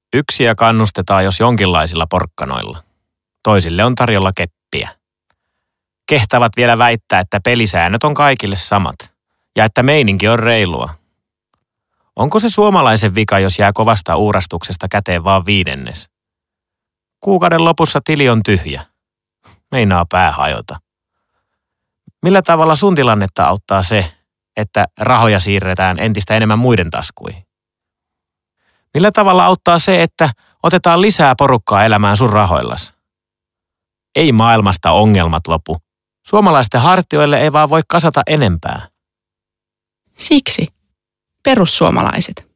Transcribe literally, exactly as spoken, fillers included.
Yksiä kannustetaan jos jonkinlaisilla porkkanoilla. Toisille on tarjolla keppiä. Kehtavat vielä väittää, että pelisäännöt on kaikille samat ja että meininki on reilua. Onko se suomalaisen vika, jos jää kovasta uurastuksesta käteen vaan viidennes? Kuukauden lopussa tili on tyhjä. Meinaa pää hajota. Millä tavalla sun tilannetta auttaa se, että rahoja siirretään entistä enemmän muiden taskuihin? Millä tavalla auttaa se, että otetaan lisää porukkaa elämään sun rahoillas? Ei maailmasta ongelmat lopu. Suomalaisten hartioille ei vaan voi kasata enempää. Siksi perussuomalaiset.